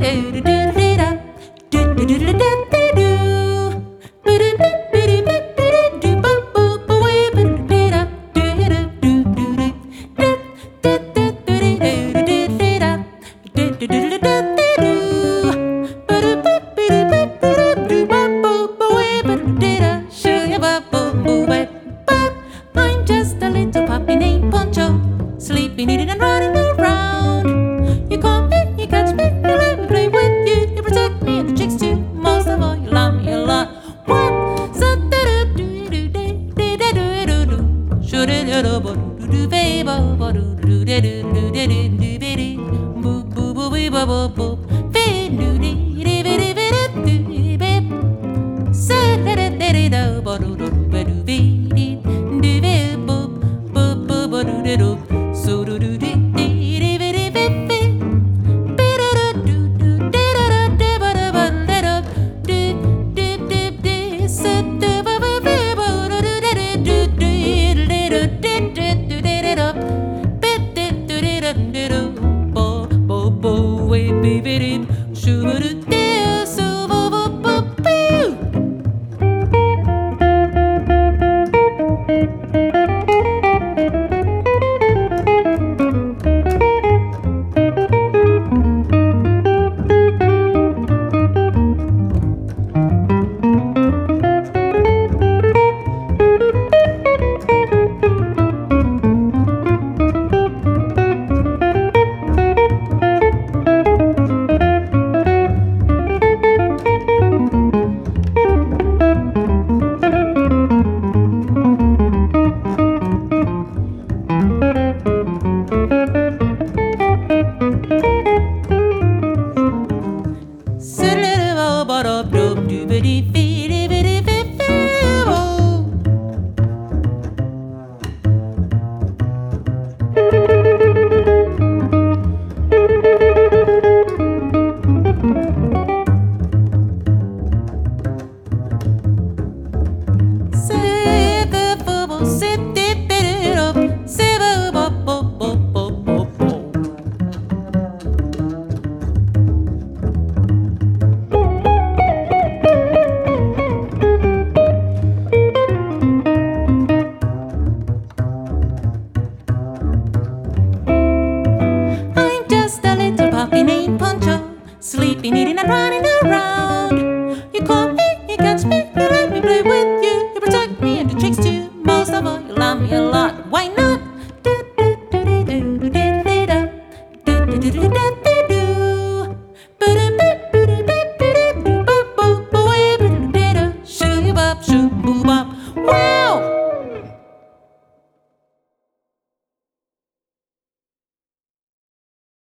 I'm just a little puppy named Poncho, sleeping, eating, and running around. You call me, you catch me, you let me play with you. You protect me and the chicks too. Most of all, you love me a lot. What? So do do do do do do do do do. Should it do do do do baby do do do do do do do do baby. Boo boo boo boo boo boo. Be do do do do do do baby. Say da da da da da do do do do be. So do do do sleeping, eating, and running around. You call me, you catch me, you let me play with you. You protect me and the tricks too. Most of all, you love me a lot. Why not? Shoo bop, shoo boo bop.